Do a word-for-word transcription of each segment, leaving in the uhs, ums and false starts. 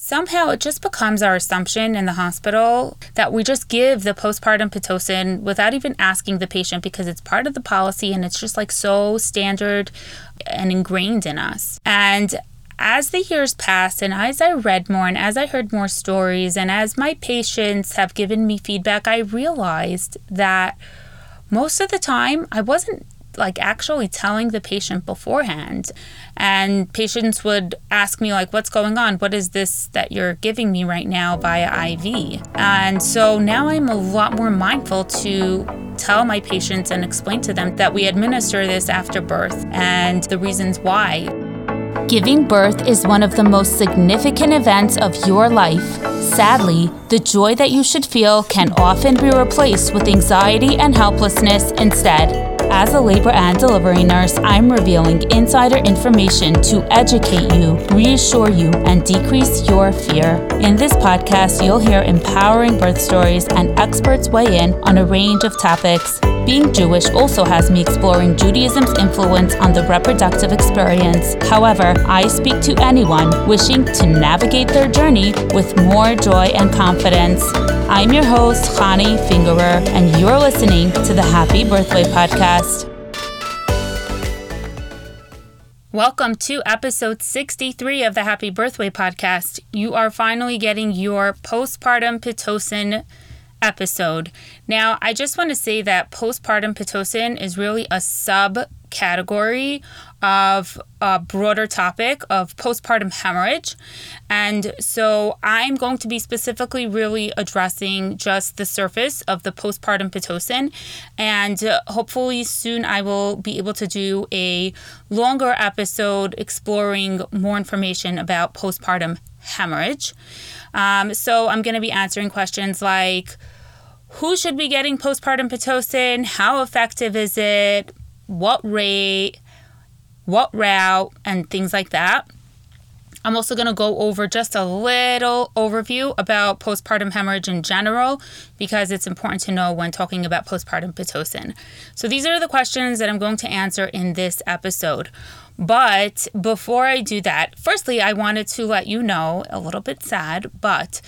somehow it just becomes our assumption in the hospital that we just give the postpartum Pitocin without even asking the patient because it's part of the policy and it's just like so standard and ingrained in us. And as the years passed and as I read more and as I heard more stories and as my patients have given me feedback, I realized that most of the time I wasn't like actually telling the patient beforehand. And patients would ask me like, what's going on? What is this that you're giving me right now via I V? And so now I'm a lot more mindful to tell my patients and explain to them that we administer this after birth and the reasons why. Giving birth is one of the most significant events of your life. Sadly, the joy that you should feel can often be replaced with anxiety and helplessness instead. As a labor and delivery nurse, I'm revealing insider information to educate you, reassure you, and decrease your fear. In this podcast, you'll hear empowering birth stories and experts weigh in on a range of topics. Being Jewish also has me exploring Judaism's influence on the reproductive experience. However, I speak to anyone wishing to navigate their journey with more joy and confidence. I'm your host, Chani Fingerer, and you're listening to the Happy Birthway Podcast. Welcome to episode sixty-three of the Happy Birthway Podcast. You are finally getting your postpartum Pitocin episode. Now, I just want to say that postpartum Pitocin is really a subcategory of a broader topic of postpartum hemorrhage. And so I'm going to be specifically really addressing just the surface of the postpartum Pitocin. And uh, hopefully soon I will be able to do a longer episode exploring more information about postpartum hemorrhage. Um, so I'm going to be answering questions like, who should be getting postpartum Pitocin? How effective is it? What rate? What route? And things like that. I'm also going to go over just a little overview about postpartum hemorrhage in general because it's important to know when talking about postpartum Pitocin. So these are the questions that I'm going to answer in this episode. But before I do that, firstly, I wanted to let you know, a little bit sad, but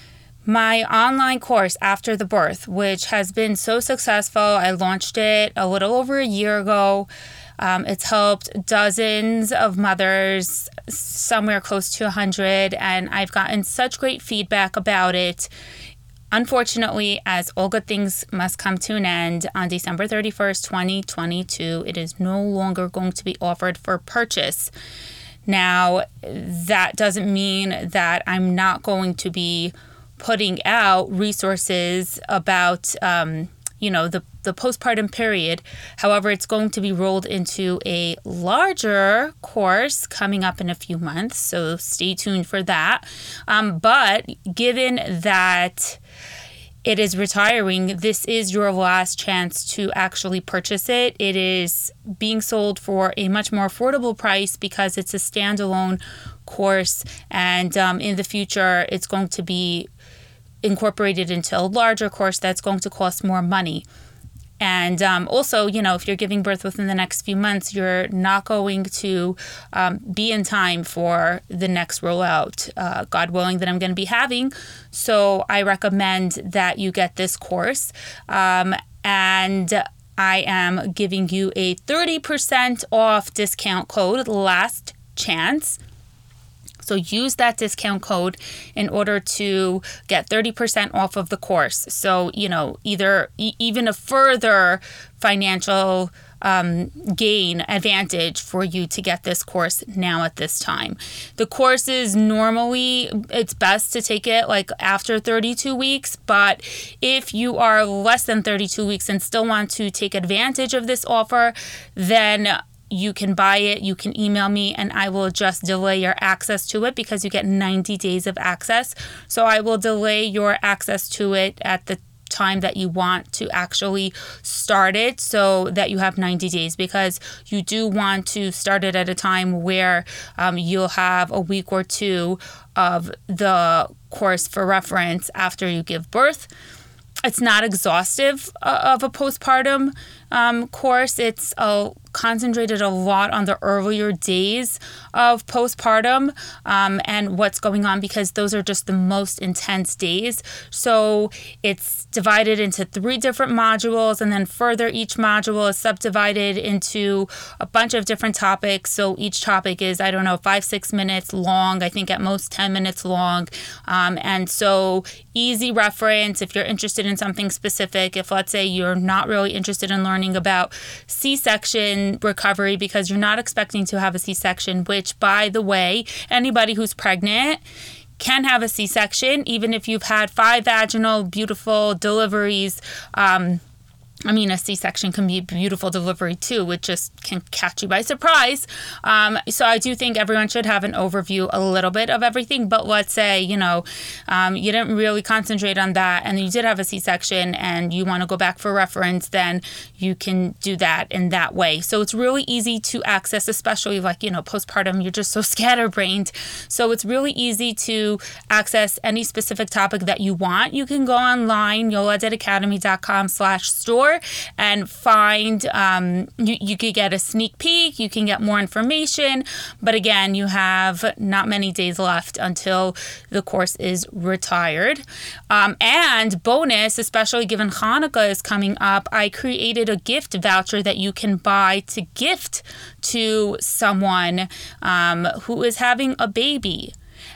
my online course After the Birth, which has been so successful, I launched it a little over a year ago. Um, it's helped dozens of mothers, somewhere close to one hundred, and I've gotten such great feedback about it. Unfortunately, as all good things must come to an end, on December thirty-first, twenty twenty-two, it is no longer going to be offered for purchase. Now, that doesn't mean that I'm not going to be putting out resources about, um, you know, the, the postpartum period. However, it's going to be rolled into a larger course coming up in a few months. So stay tuned for that. Um, but given that it is retiring, this is your last chance to actually purchase it. It is being sold for a much more affordable price because it's a standalone course. And um, in the future, it's going to be incorporated into a larger course that's going to cost more money. And um, also, you know, if you're giving birth within the next few months, you're not going to um, be in time for the next rollout, uh, God willing, that I'm going to be having. So I recommend that you get this course. Um, and I am giving you a thirty percent off discount code, last chance. So use that discount code in order to get thirty percent off of the course. So, you know, either e- even a further financial um, gain advantage for you to get this course now at this time. The course is normally, it's best to take it like after thirty-two weeks, but if you are less than thirty-two weeks and still want to take advantage of this offer, then you can buy it, you can email me, and I will just delay your access to it because you get ninety days of access. So I will delay your access to it at the time that you want to actually start it so that you have ninety days, because you do want to start it at a time where um, you'll have a week or two of the course for reference after you give birth. It's not exhaustive uh, of a postpartum um, course. It's a concentrated a lot on the earlier days of postpartum um, and what's going on, because those are just the most intense days. So it's divided into three different modules, and then further each module is subdivided into a bunch of different topics. So each topic is, I don't know, five, six minutes long, I think at most ten minutes long. Um, and so easy reference if you're interested in something specific. If, let's say, you're not really interested in learning about C-section recovery because you're not expecting to have a C-section, which, by the way, anybody who's pregnant can have a C-section, even if you've had five vaginal, beautiful deliveries. Um, I mean, a C-section can be a beautiful delivery too. It just can catch you by surprise. Um, so I do think everyone should have an overview a little bit of everything. But let's say, you know, um, you didn't really concentrate on that and you did have a C-section and you want to go back for reference, then you can do that in that way. So it's really easy to access, especially like, you know, postpartum, you're just so scatterbrained. So it's really easy to access any specific topic that you want. You can go online, yoladedacademy.com slash store. And find, um, you, you could get a sneak peek, you can get more information, but again, you have not many days left until the course is retired. Um, and bonus, especially given Hanukkah is coming up, I created a gift voucher that you can buy to gift to someone um, who is having a baby.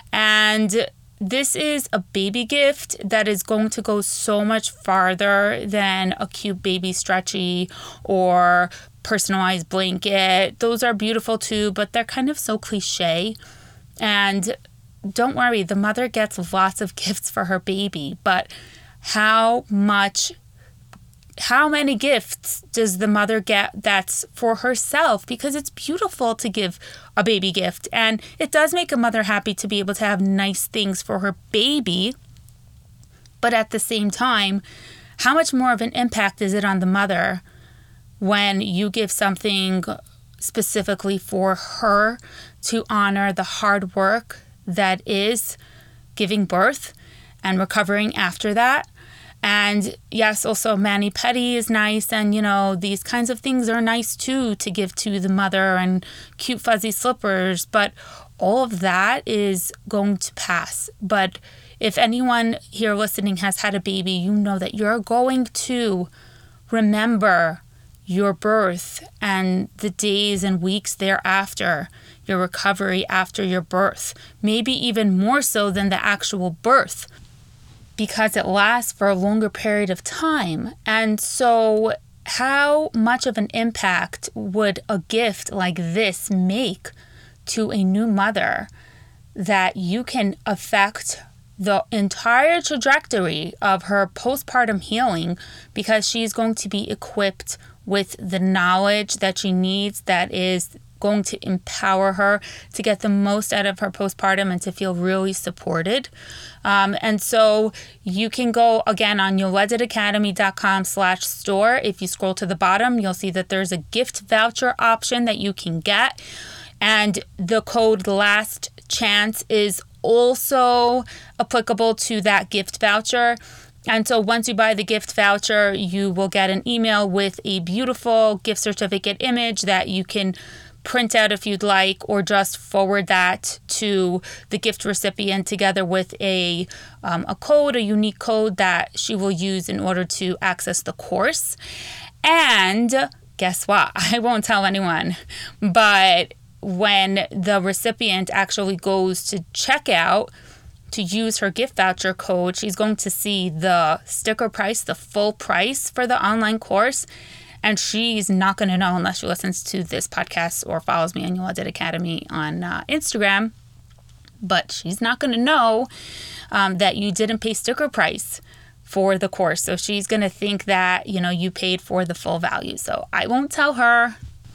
And this is a baby gift that is going to go so much farther than a cute baby stretchy or personalized blanket. Those are beautiful too, but they're kind of so cliche. And don't worry, the mother gets lots of gifts for her baby, but how much How many gifts does the mother get that's for herself? Because it's beautiful to give a baby gift. And it does make a mother happy to be able to have nice things for her baby. But at the same time, how much more of an impact is it on the mother when you give something specifically for her to honor the hard work that is giving birth and recovering after that? And yes, also mani-pedi is nice, and you know, these kinds of things are nice too to give to the mother, and cute fuzzy slippers, but all of that is going to pass. But if anyone here listening has had a baby, you know that you're going to remember your birth and the days and weeks thereafter, your recovery after your birth, maybe even more so than the actual birth, because it lasts for a longer period of time. And so how much of an impact would a gift like this make to a new mother that you can affect the entire trajectory of her postpartum healing, because she's going to be equipped with the knowledge that she needs that is going to empower her to get the most out of her postpartum and to feel really supported. Um, and so you can go again on yolededacademy.com slash store. If you scroll to the bottom, you'll see that there's a gift voucher option that you can get. And the code last chance is also applicable to that gift voucher. And so once you buy the gift voucher, you will get an email with a beautiful gift certificate image that you can print out if you'd like, or just forward that to the gift recipient together with a um, a code, a unique code that she will use in order to access the course. And guess what? I won't tell anyone, but when the recipient actually goes to checkout to use her gift voucher code, she's going to see the sticker price, the full price for the online course. And she's not going to know unless she listens to this podcast or follows me on Yola Did Academy on uh, Instagram. But she's not going to know um, that you didn't pay sticker price for the course. So she's going to think that, you know, you paid for the full value. So I won't tell her.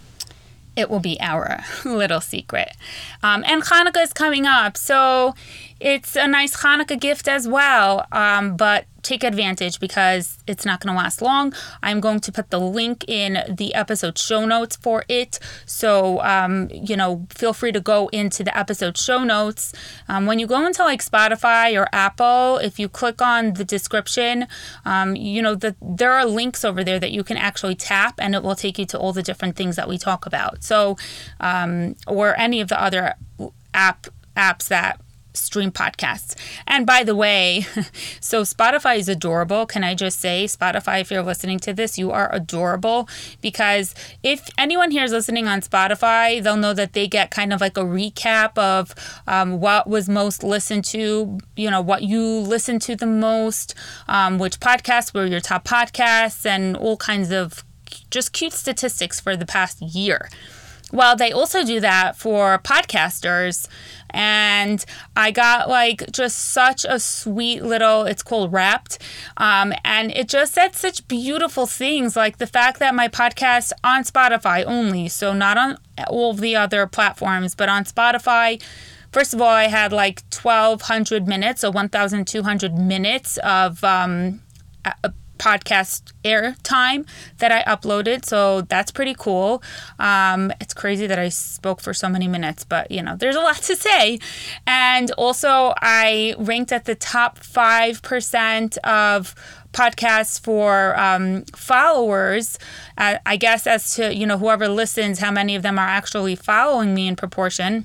It will be our little secret. Um, and Hanukkah is coming up. So it's a nice Hanukkah gift as well. Um, but take advantage because it's not going to last long. I'm going to put the link in the episode show notes for it. So, um, you know, feel free to go into the episode show notes. Um, when you go into like Spotify or Apple, if you click on the description, um, you know, the, there are links over there that you can actually tap, and it will take you to all the different things that we talk about. So, um, or any of the other app apps that stream podcasts. And by the way, so Spotify is adorable. Can I just say, Spotify, if you're listening to this, you are adorable, because if anyone here is listening on Spotify, they'll know that they get kind of like a recap of um, what was most listened to, you know, what you listened to the most, um, which podcasts were your top podcasts, and all kinds of just cute statistics for the past year. Well, they also do that for podcasters, and I got like just such a sweet little, it's called Wrapped, um, and it just said such beautiful things, like the fact that my podcast on Spotify only, so not on all of the other platforms, but on Spotify, first of all, I had like twelve hundred minutes, so one thousand two hundred minutes of um, a, podcast air time that I uploaded, so that's pretty cool. Um, it's crazy that I spoke for so many minutes, but you know, there's a lot to say. And also, I ranked at the top five percent of podcasts for um, followers. Uh, I guess as to, you know, whoever listens, how many of them are actually following me in proportion.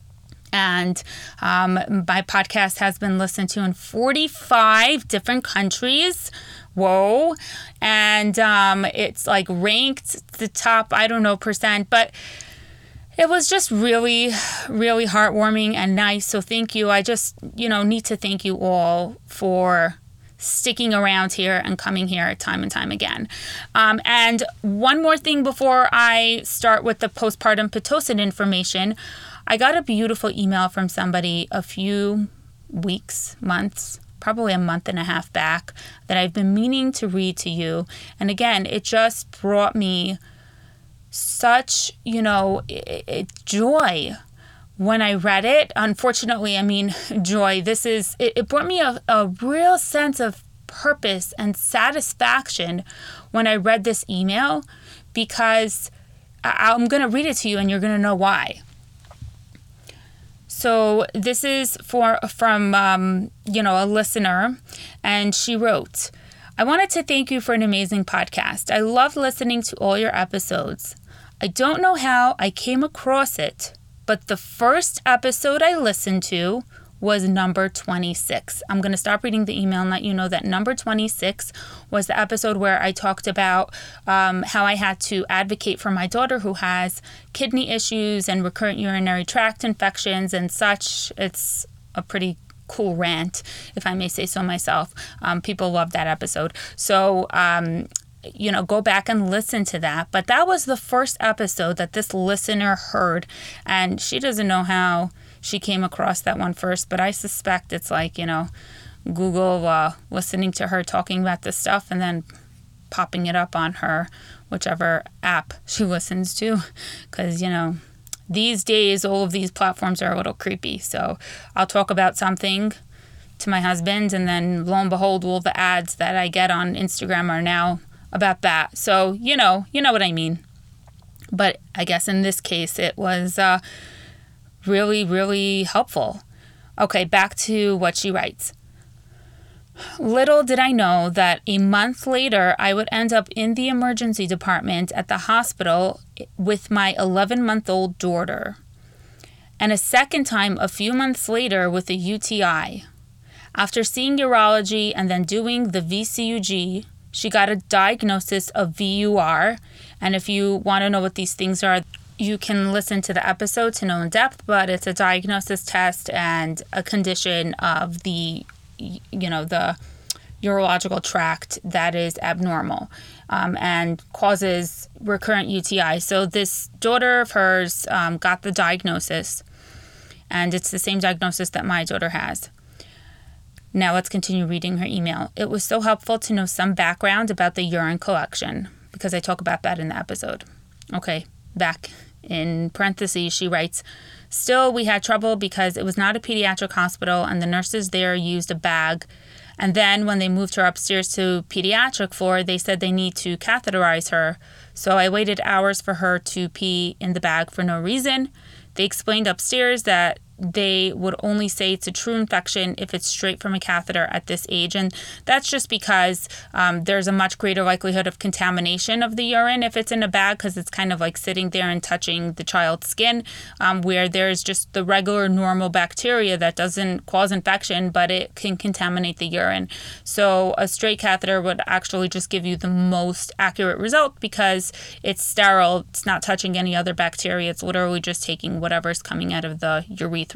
And um, my podcast has been listened to in forty-five different countries. Whoa. And um, it's like ranked the top, I don't know, percent, but it was just really, really heartwarming and nice. So thank you. I just, you know, need to thank you all for sticking around here and coming here time and time again. Um, and one more thing before I start with the postpartum Pitocin information. I got a beautiful email from somebody a few weeks, months, probably a month and a half back, that I've been meaning to read to you. And again, it just brought me such, you know, it, it, joy when I read it. Unfortunately, I mean, joy, this is, it, it brought me a, a real sense of purpose and satisfaction when I read this email, because I, I'm going to read it to you and you're going to know why. So this is for from, um, you know, a listener, and she wrote, I wanted to thank you for an amazing podcast. I love listening to all your episodes. I don't know how I came across it, but the first episode I listened to was number twenty-six. I'm going to stop reading the email and let you know that number twenty-six was the episode where I talked about um, how I had to advocate for my daughter who has kidney issues and recurrent urinary tract infections and such. It's a pretty cool rant, if I may say so myself. Um, people love that episode. So, um, you know, go back and listen to that. But that was the first episode that this listener heard, and she doesn't know how she came across that one first, but I suspect it's like, you know, Google uh, listening to her talking about this stuff and then popping it up on her, whichever app she listens to. Because, you know, these days, all of these platforms are a little creepy. So I'll talk about something to my husband, and then lo and behold, all the ads that I get on Instagram are now about that. So, you know, you know what I mean. But I guess in this case, it was uh, really, really helpful. Okay, back to what she writes. Little did I know that a month later, I would end up in the emergency department at the hospital with my eleven-month-old daughter. And a second time a few months later with a U T I. After seeing urology and then doing the V C U G, she got a diagnosis of V U R. And if you want to know what these things are, you can listen to the episode to know in depth, but it's a diagnosis test and a condition of the, you know, the urological tract that is abnormal um, and causes recurrent U T I. So this daughter of hers um, got the diagnosis, and it's the same diagnosis that my daughter has. Now let's continue reading her email. It was so helpful to know some background about the urine collection, because I talk about that in the episode. Okay, back in parentheses, she writes, still, we had trouble because it was not a pediatric hospital and the nurses there used a bag And then when they moved her upstairs to pediatric floor, they said they need to catheterize her. So I waited hours for her to pee in the bag for no reason. They explained upstairs that they would only say it's a true infection if it's straight from a catheter at this age. And that's just because um, there's a much greater likelihood of contamination of the urine if it's in a bag, because it's kind of like sitting there and touching the child's skin, um, where there's just the regular normal bacteria that doesn't cause infection, but it can contaminate the urine. So a straight catheter would actually just give you the most accurate result because it's sterile. It's not touching any other bacteria. It's literally just taking whatever's coming out of the urethra.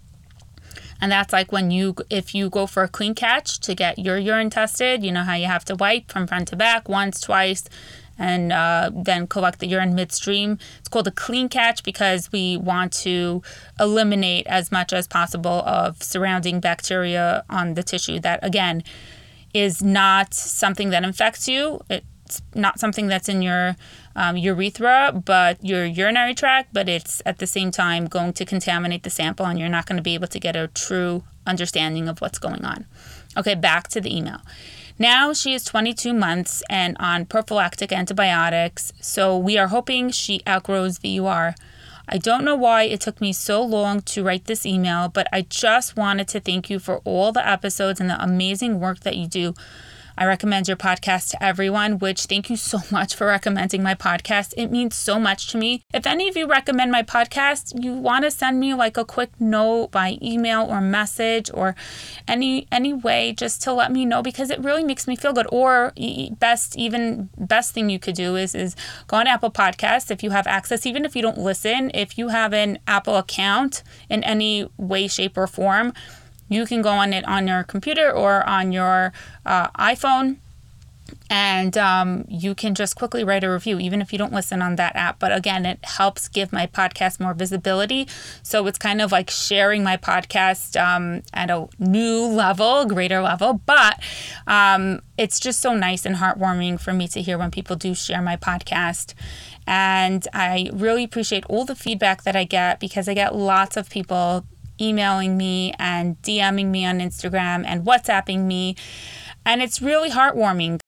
And that's like when you, if you go for a clean catch to get your urine tested, you know how you have to wipe from front to back once, twice, and uh, then collect the urine midstream. It's called a clean catch because we want to eliminate as much as possible of surrounding bacteria on the tissue that, again, is not something that infects you. It's not something that's in your um, urethra, but your urinary tract, but it's at the same time going to contaminate the sample, and you're not going to be able to get a true understanding of what's going on. Okay, back to the email. Now she is twenty-two months and on prophylactic antibiotics, so we are hoping she outgrows V U R. I don't know why it took me so long to write this email, but I just wanted to thank you for all the episodes and the amazing work that you do. I recommend your podcast to everyone, which thank you so much for recommending my podcast. It means so much to me. If any of you recommend my podcast, you want to send me like a quick note by email or message or any any way just to let me know, because it really makes me feel good. Or best, even best thing you could do is, is go on Apple Podcasts if you have access, even if you don't listen, if you have an Apple account in any way, shape, or form, you can go on it on your computer or on your uh, iPhone, and um, you can just quickly write a review, even if you don't listen on that app. But again, it helps give my podcast more visibility. So it's kind of like sharing my podcast um, at a new level, greater level. But um, it's just so nice and heartwarming for me to hear when people do share my podcast. And I really appreciate all the feedback that I get, because I get lots of people emailing me and DMing me on Instagram and WhatsApping me, and it's really heartwarming.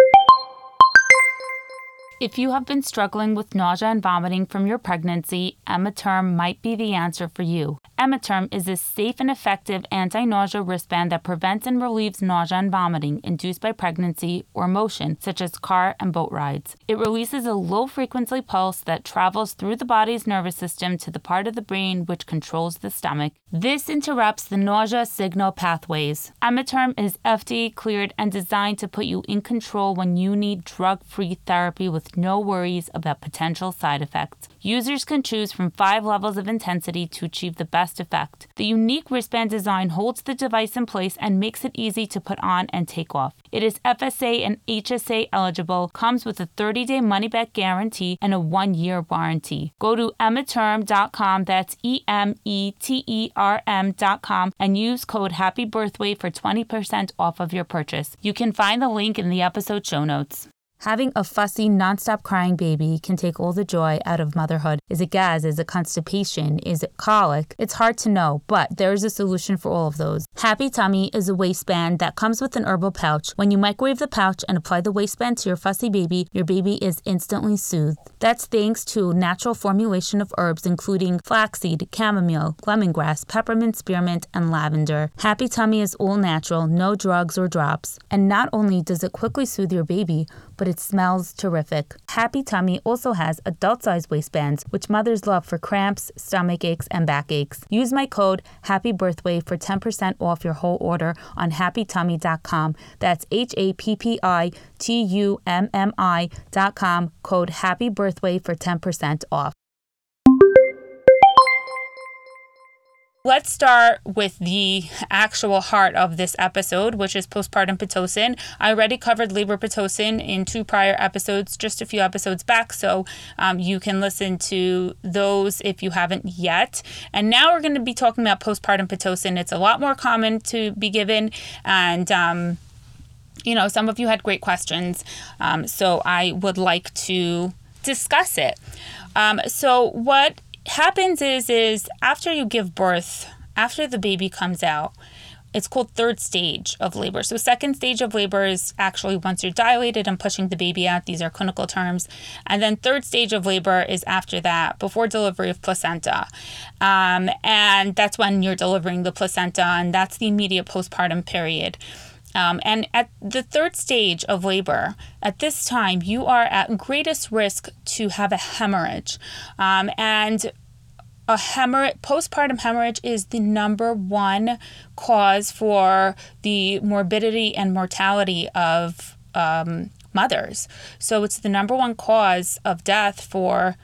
If you have been struggling with nausea and vomiting from your pregnancy, Ematerm might be the answer for you. Ematerm is a safe and effective anti-nausea wristband that prevents and relieves nausea and vomiting induced by pregnancy or motion, such as car and boat rides. It releases a low-frequency pulse that travels through the body's nervous system to the part of the brain which controls the stomach. This interrupts the nausea signal pathways. Ematerm is F D A cleared and designed to put you in control when you need drug-free therapy with no worries about potential side effects. Users can choose from five levels of intensity to achieve the best effect. The unique wristband design holds the device in place and makes it easy to put on and take off. It is F S A and H S A eligible, comes with a thirty-day money-back guarantee and a one-year warranty. Go to ematerm dot com, that's E M E T E R M dot com, and use code HAPPYBIRTHWAY for twenty percent off of your purchase. You can find the link in the episode show notes. Having a fussy, nonstop crying baby can take all the joy out of motherhood. Is it gas? Is it constipation? Is it colic? It's hard to know, but there is a solution for all of those. Happy Tummy is a waistband that comes with an herbal pouch. When you microwave the pouch and apply the waistband to your fussy baby, your baby is instantly soothed. That's thanks to a natural formulation of herbs including flaxseed, chamomile, lemongrass, peppermint, spearmint, and lavender. Happy Tummy is all natural, no drugs or drops. And not only does it quickly soothe your baby, but it smells terrific. Happy Tummy also has adult-sized waistbands, which mothers love for cramps, stomach aches, and back aches. Use my code HAPPYBIRTHWAY for ten percent off your whole order on happy tummy dot com. That's H A P P I T U M M I dot com, code HAPPYBIRTHWAY for ten percent off. Let's start with the actual heart of this episode, which is postpartum Pitocin. I already covered labor Pitocin in two prior episodes, just a few episodes back, so um, you can listen to those if you haven't yet. And now we're going to be talking about postpartum Pitocin. It's a lot more common to be given, and um, you know, some of you had great questions, um, so I would like to discuss it. Um, so what happens is is after you give birth, after the baby comes out, it's called third stage of labor. So second stage of labor is actually once you're dilated and pushing the baby out. These are clinical terms. And then third stage of labor is after that, before delivery of placenta. Um, and that's when you're delivering the placenta, and that's the immediate postpartum period. Um, and at the third stage of labor, at this time, you are at greatest risk to have a hemorrhage. Um, and a hemorrhage, postpartum hemorrhage is the number one cause for the morbidity and mortality of um, mothers. So it's the number one cause of death for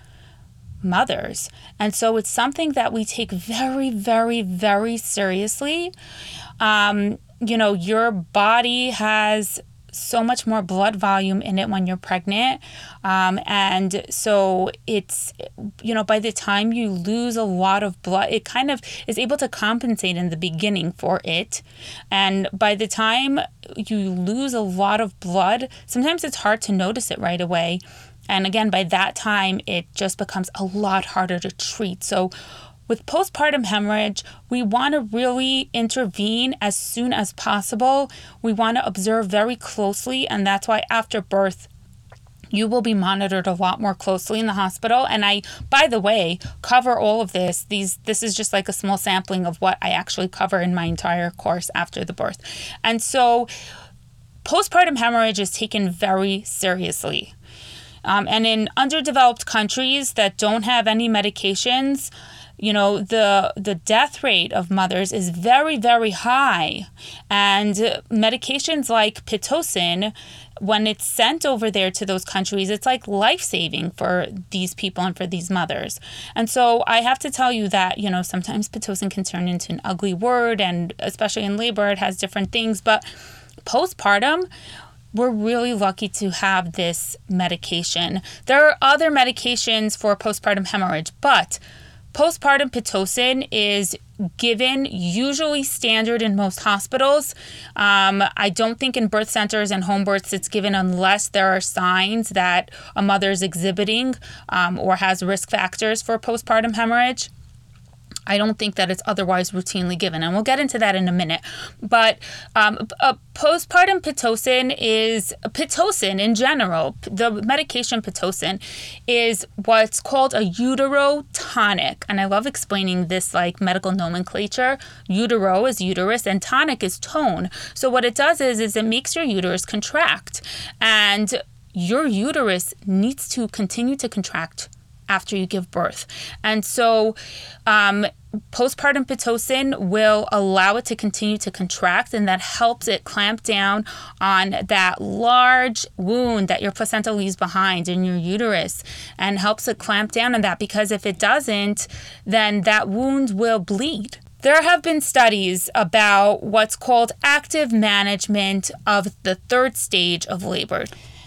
mothers. And so it's something that we take very, very, very seriously. Um, you know, your body has so much more blood volume in it when you're pregnant. Um, and so it's, you know, by the time you lose a lot of blood, it kind of is able to compensate in the beginning for it. And by the time you lose a lot of blood, sometimes it's hard to notice it right away. And again, by that time, it just becomes a lot harder to treat. So with postpartum hemorrhage, we want to really intervene as soon as possible. We want to observe very closely, and that's why after birth, you will be monitored a lot more closely in the hospital. And I, by the way, cover all of this. These, this is just like a small sampling of what I actually cover in my entire course after the birth. And so postpartum hemorrhage is taken very seriously. Um, and in underdeveloped countries that don't have any medications, you know, the the death rate of mothers is very, very high. And medications like Pitocin, when it's sent over there to those countries, it's like life-saving for these people and for these mothers. And so I have to tell you that, you know, sometimes Pitocin can turn into an ugly word, and especially in labor, it has different things. But postpartum, we're really lucky to have this medication. There are other medications for postpartum hemorrhage, but postpartum Pitocin is given usually standard in most hospitals. Um, I don't think in birth centers and home births it's given unless there are signs that a mother is exhibiting um, or has risk factors for postpartum hemorrhage. I don't think that it's otherwise routinely given, and we'll get into that in a minute. But um, a postpartum Pitocin is, Pitocin in general, the medication Pitocin is what's called a uterotonic. And I love explaining this like medical nomenclature. Utero is uterus and tonic is tone. So what it does is, is it makes your uterus contract, and your uterus needs to continue to contract after you give birth. And so um, postpartum Pitocin will allow it to continue to contract, and that helps it clamp down on that large wound that your placenta leaves behind in your uterus, and helps it clamp down on that, because if it doesn't, then that wound will bleed. There have been studies about what's called active management of the third stage of labor.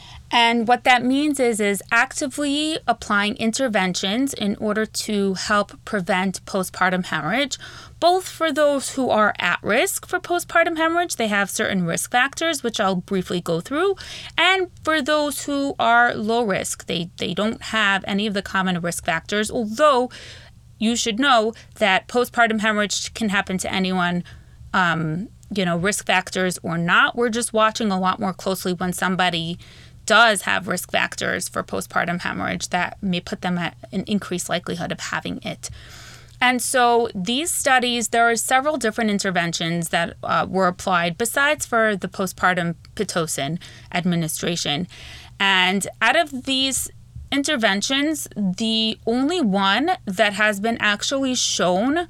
And what that means is, is actively applying interventions in order to help prevent postpartum hemorrhage, both for those who are at risk for postpartum hemorrhage, they have certain risk factors, which I'll briefly go through, and for those who are low risk, they, they don't have any of the common risk factors, although you should know that postpartum hemorrhage can happen to anyone, um, you know, risk factors or not. We're just watching a lot more closely when somebody does have risk factors for postpartum hemorrhage that may put them at an increased likelihood of having it. And so these studies, there are several different interventions that uh, were applied besides for the postpartum Pitocin administration. And out of these interventions, the only one that has been actually shown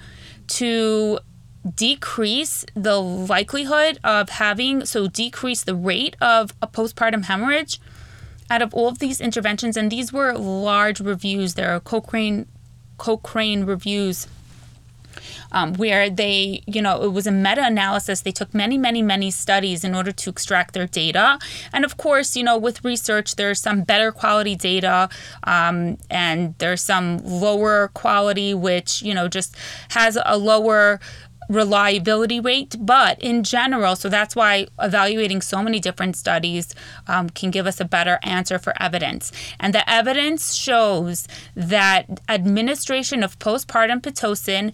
to decrease the likelihood of having, so decrease the rate of a postpartum hemorrhage out of all of these interventions, and these were large reviews. There are Cochrane, Cochrane reviews um, where they, you know, it was a meta-analysis. They took many, many, many studies in order to extract their data. And of course, you know, with research, there's some better quality data um, and there's some lower quality, which, you know, just has a lower reliability rate. But in general, so that's why evaluating so many different studies um, can give us a better answer for evidence. And the evidence shows that administration of postpartum Pitocin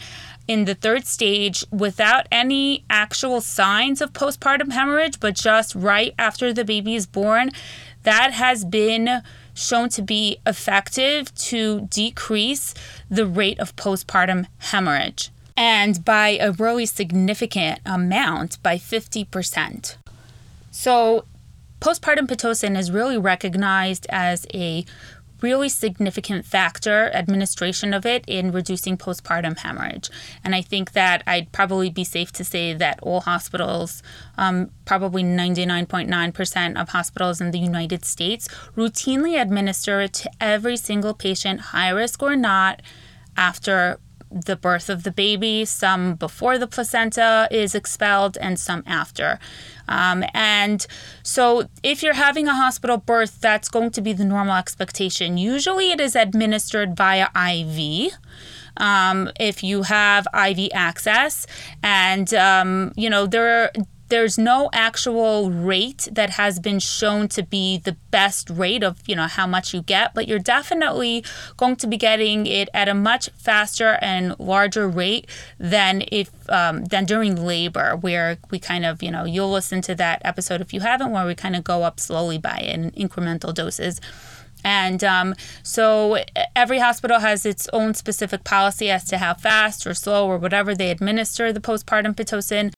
in the third stage without any actual signs of postpartum hemorrhage, but just right after the baby is born, that has been shown to be effective to decrease the rate of postpartum hemorrhage, and by a really significant amount, by fifty percent. So postpartum Pitocin is really recognized as a really significant factor, administration of it, in reducing postpartum hemorrhage. And I think that I'd probably be safe to say that all hospitals, um, probably ninety-nine point nine percent of hospitals in the United States, routinely administer it to every single patient, high risk or not, after the birth of the baby, some before the placenta is expelled and some after. Um, and so if you're having a hospital birth, that's going to be the normal expectation. Usually it is administered via I V. Um, if you have I V access, and, um, you know, there are There's no actual rate that has been shown to be the best rate of, you know, how much you get, but you're definitely going to be getting it at a much faster and larger rate than if um, than during labor, where we kind of, you know, you'll listen to that episode if you haven't, where we kind of go up slowly by it in incremental doses. And um, so every hospital has its own specific policy as to how fast or slow or whatever they administer the postpartum Pitocin.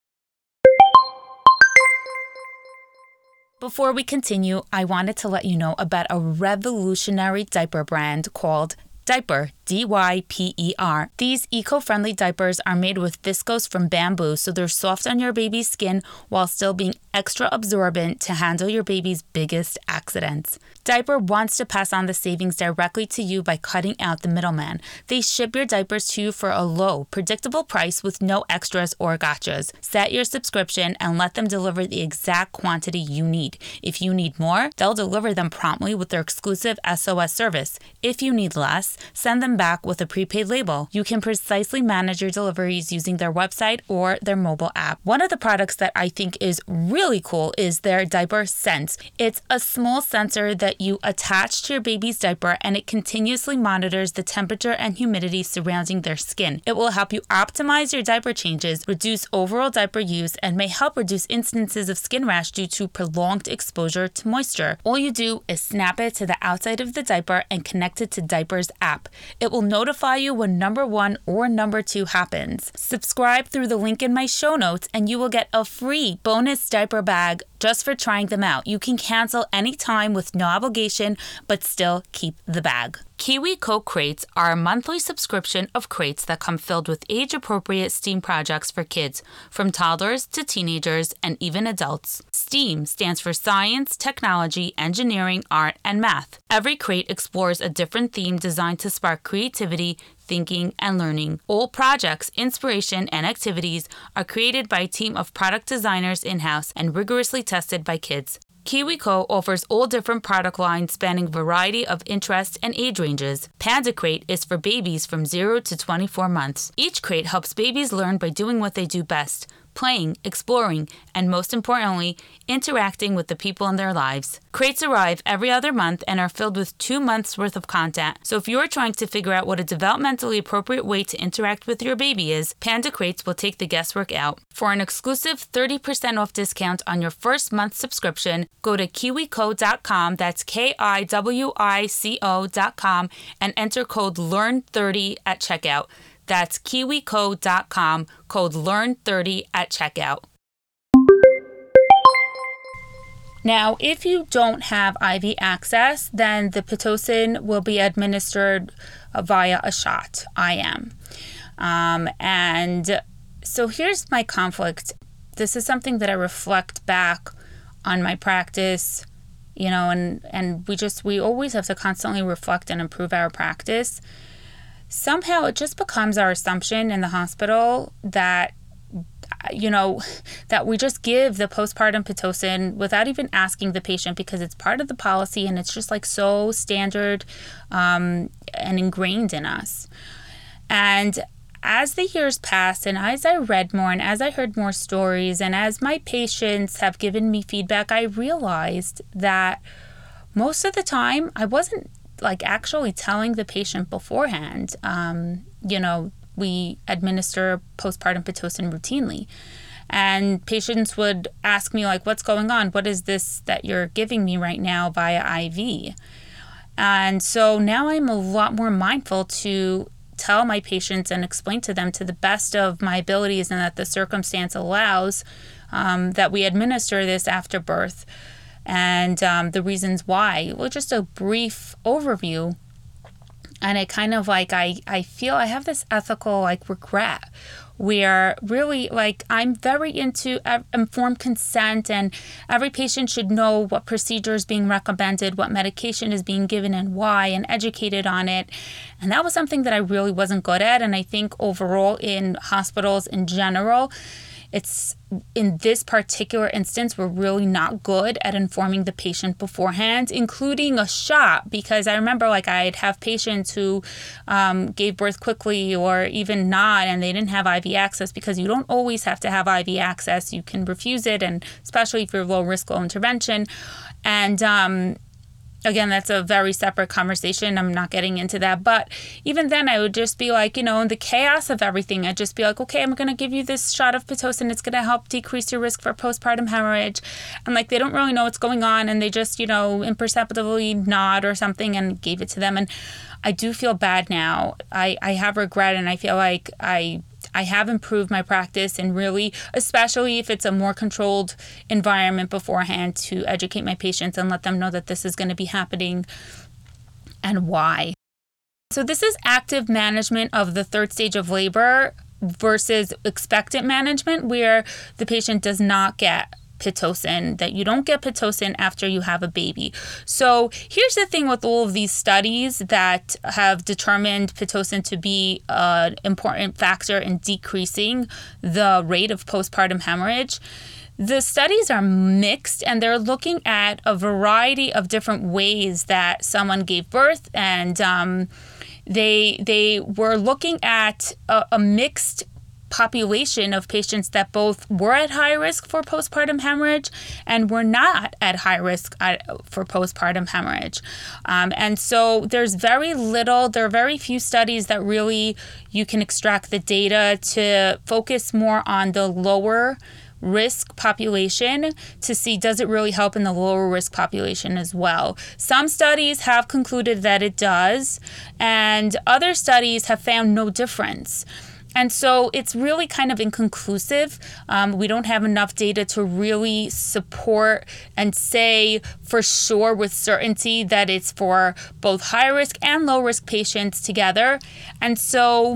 Before we continue, I wanted to let you know about a revolutionary diaper brand called Dyper, D Y P E R. These eco-friendly diapers are made with viscose from bamboo, so they're soft on your baby's skin while still being extra absorbent to handle your baby's biggest accidents. Dyper wants to pass on the savings directly to you by cutting out the middleman. They ship your diapers to you for a low, predictable price with no extras or gotchas. Set your subscription and let them deliver the exact quantity you need. If you need more, they'll deliver them promptly with their exclusive S O S service. If you need less, send them back with a prepaid label. You can precisely manage your deliveries using their website or their mobile app. One of the products that I think is really cool is their Diaper Sense. It's a small sensor that you attach to your baby's diaper, and it continuously monitors the temperature and humidity surrounding their skin. It will help you optimize your diaper changes, reduce overall diaper use, and may help reduce instances of skin rash due to prolonged exposure to moisture. All you do is snap it to the outside of the diaper and connect it to Dyper's app. It will notify you when number one or number two happens. Subscribe through the link in my show notes and you will get a free bonus diaper bag just for trying them out. You can cancel anytime with no obligation, but still keep the bag. KiwiCo Crates are a monthly subscription of crates that come filled with age-appropriate STEAM projects for kids, from toddlers to teenagers and even adults. STEAM stands for science, technology, engineering, art, and math. Every crate explores a different theme designed to spark creativity, thinking, and learning. All projects, inspiration, and activities are created by a team of product designers in-house and rigorously tested by kids. KiwiCo offers all different product lines spanning a variety of interests and age ranges. Panda Crate is for babies from zero to twenty-four months. Each crate helps babies learn by doing what they do best: playing, exploring, and most importantly, interacting with the people in their lives. Crates arrive every other month and are filled with two months worth of content. So if you're trying to figure out what a developmentally appropriate way to interact with your baby is, Panda Crates will take the guesswork out. For an exclusive thirty percent off discount on your first month subscription, go to kiwico dot com, that's K I W I C O dot com, and enter code learn thirty at checkout. That's kiwico dot com, code learn thirty at checkout. Now, if you don't have I V access, then the Pitocin will be administered via a shot, I M. Um, and so here's my conflict. This is something that I reflect back on my practice, you know, and, and we just, we always have to constantly reflect and improve our practice. Somehow it just becomes our assumption in the hospital that, you know, that we just give the postpartum Pitocin without even asking the patient, because it's part of the policy and it's just like so standard um, and ingrained in us. And as the years passed and as I read more and as I heard more stories and as my patients have given me feedback, I realized that most of the time I wasn't like actually telling the patient beforehand, um, you know, we administer postpartum Pitocin routinely. And patients would ask me, like, what's going on? What is this that you're giving me right now via I V? And so now I'm a lot more mindful to tell my patients and explain to them to the best of my abilities and that the circumstance allows um, that we administer this after birth. And um, the reasons why. Well, just a brief overview. And it kind of like, I, I feel I have this ethical like regret where really like I'm very into informed consent, and every patient should know what procedure is being recommended, what medication is being given and why, and educated on it. And that was something that I really wasn't good at. And I think overall in hospitals in general, it's in this particular instance, we're really not good at informing the patient beforehand, including a shot, because I remember like I'd have patients who um, gave birth quickly or even not, and they didn't have I V access, because you don't always have to have I V access. You can refuse it, and especially if you're low risk, low intervention. And um, again, that's a very separate conversation. I'm not getting into that. But even then, I would just be like, you know, in the chaos of everything, I'd just be like, okay, I'm going to give you this shot of Pitocin. It's going to help decrease your risk for postpartum hemorrhage. And like, they don't really know what's going on. And they just, you know, imperceptibly nod or something and gave it to them. And I do feel bad now. I, I have regret, and I feel like I... I have improved my practice, and really, especially if it's a more controlled environment beforehand, to educate my patients and let them know that this is going to be happening and why. So this is active management of the third stage of labor versus expectant management, where the patient does not get Pitocin, that you don't get Pitocin after you have a baby. So here's the thing with all of these studies that have determined Pitocin to be an important factor in decreasing the rate of postpartum hemorrhage. The studies are mixed, and they're looking at a variety of different ways that someone gave birth, and um, they they were looking at a, a mixed population of patients that both were at high risk for postpartum hemorrhage and were not at high risk for postpartum hemorrhage. Um, and so there's very little, there are very few studies that really you can extract the data to focus more on the lower risk population to see, does it really help in the lower risk population as well? Some studies have concluded that it does, and other studies have found no difference. And so it's really kind of inconclusive. Um, we don't have enough data to really support and say for sure with certainty that it's for both high risk and low risk patients together. And so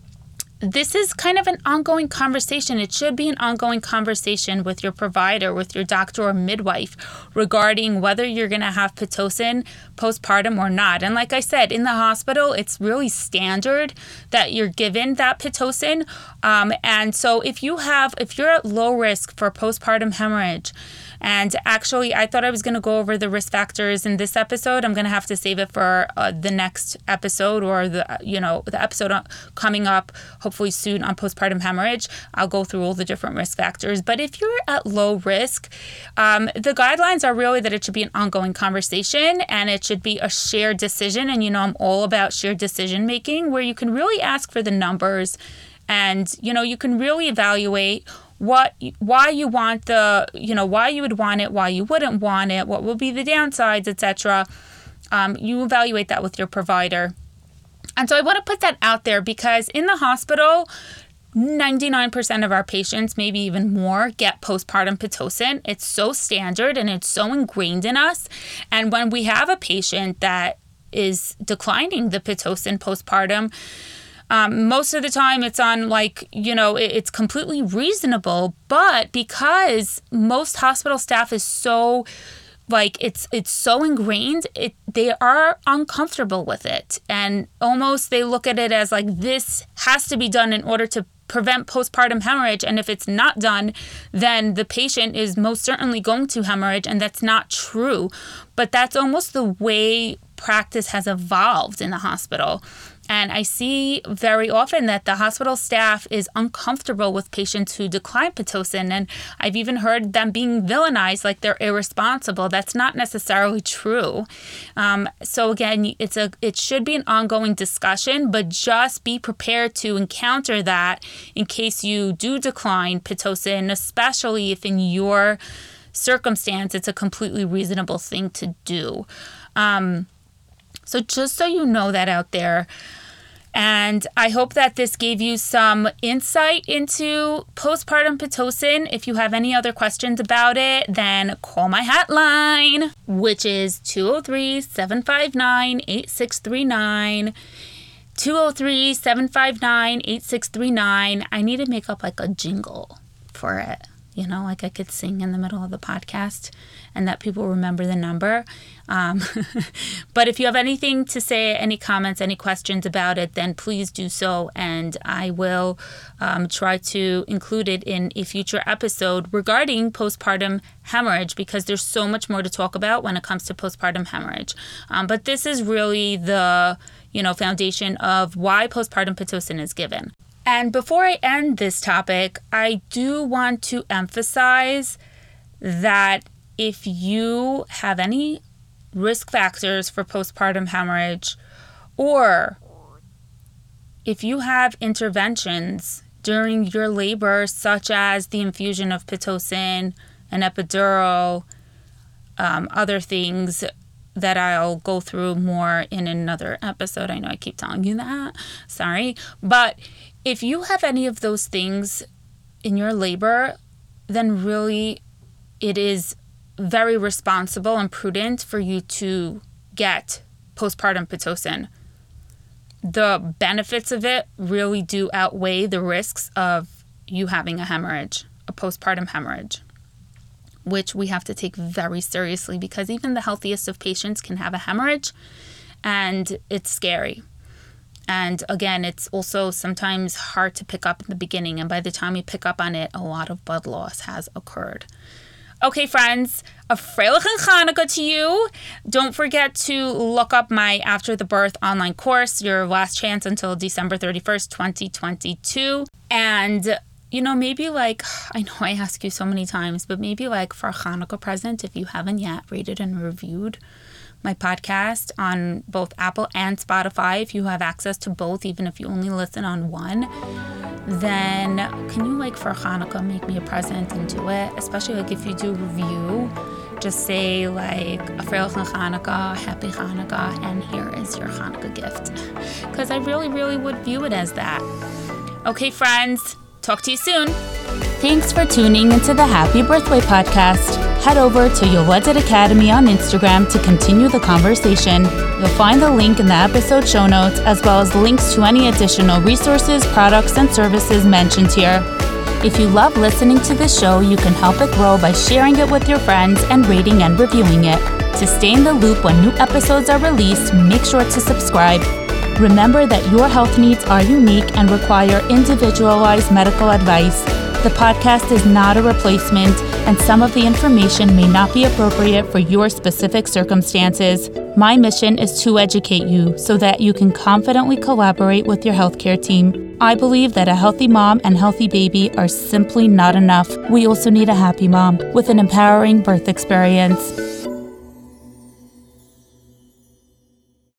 this is kind of an ongoing conversation. It should be an ongoing conversation with your provider, with your doctor or midwife, regarding whether you're going to have Pitocin postpartum or not. And like I said, in the hospital, it's really standard that you're given that Pitocin. Um, and so if you have, if you're at low risk for postpartum hemorrhage, and actually, I thought I was going to go over the risk factors in this episode. I'm going to have to save it for uh, the next episode, or the, you know, the episode coming up hopefully soon on postpartum hemorrhage. I'll go through all the different risk factors. But if you're at low risk, um, the guidelines are really that it should be an ongoing conversation, and it should be a shared decision. And, you know, I'm all about shared decision making, where you can really ask for the numbers, and, you know, you can really evaluate what, why you want the, you know, why you would want it, why you wouldn't want it, what will be the downsides, et cetera. Um, you evaluate that with your provider. And so I want to put that out there, because in the hospital, ninety-nine percent of our patients, maybe even more, get postpartum Pitocin. It's so standard and it's so ingrained in us. And when we have a patient that is declining the Pitocin postpartum, Um, most of the time it's on like, you know, it, it's completely reasonable, but because most hospital staff is so like, it's it's so ingrained, it they are uncomfortable with it. And almost they look at it as like, this has to be done in order to prevent postpartum hemorrhage. And if it's not done, then the patient is most certainly going to hemorrhage, and that's not true. But that's almost the way practice has evolved in the hospital. And I see very often that the hospital staff is uncomfortable with patients who decline Pitocin. And I've even heard them being villainized like they're irresponsible. That's not necessarily true. Um, so again, it's a it should be an ongoing discussion, but just be prepared to encounter that in case you do decline Pitocin, especially if in your circumstance it's a completely reasonable thing to do. Um, so just so you know that out there. And I hope that this gave you some insight into postpartum Pitocin. If you have any other questions about it, then call my hotline, which is two oh three, seven five nine, eight six three nine. two oh three, seven five nine, eight six three nine. I need to make up like a jingle for it. You know, like I could sing in the middle of the podcast and that people remember the number. Um, but if you have anything to say, any comments, any questions about it, then please do so. And I will um, try to include it in a future episode regarding postpartum hemorrhage, because there's so much more to talk about when it comes to postpartum hemorrhage. Um, but this is really the, you know, foundation of why postpartum Pitocin is given. And before I end this topic, I do want to emphasize that if you have any risk factors for postpartum hemorrhage, or if you have interventions during your labor, such as the infusion of Pitocin, an epidural, um, other things that I'll go through more in another episode. I know I keep telling you that. Sorry. But if you have any of those things in your labor, then really it is very responsible and prudent for you to get postpartum Pitocin. The benefits of it really do outweigh the risks of you having a hemorrhage, a postpartum hemorrhage, which we have to take very seriously, because even the healthiest of patients can have a hemorrhage, and it's scary. And again, it's also sometimes hard to pick up in the beginning. And by the time you pick up on it, a lot of blood loss has occurred. Okay, friends, a Freilich and Hanukkah to you. Don't forget to look up my After the Birth online course, your last chance until December thirty-first, twenty twenty-two. And, you know, maybe like, I know I ask you so many times, but maybe like for a Hanukkah present, if you haven't yet rated and reviewed my podcast on both Apple and Spotify, if you have access to both, even if you only listen on one, then can you, like, for Hanukkah, make me a present and do it? Especially, like, if you do review, just say, like, a Freilich Hanukkah, Happy Hanukkah, and here is your Hanukkah gift. Because I really, really would view it as that. Okay, friends, talk to you soon. Thanks for tuning into the Happy Birthway podcast. Head over to Yoledet Academy on Instagram to continue the conversation. You'll find the link in the episode show notes, as well as links to any additional resources, products, and services mentioned here. If you love listening to this show, you can help it grow by sharing it with your friends and rating and reviewing it. To stay in the loop when new episodes are released, make sure to subscribe. Remember that your health needs are unique and require individualized medical advice. The podcast is not a replacement, and some of the information may not be appropriate for your specific circumstances. My mission is to educate you so that you can confidently collaborate with your healthcare team. I believe that a healthy mom and healthy baby are simply not enough. We also need a happy mom with an empowering birth experience.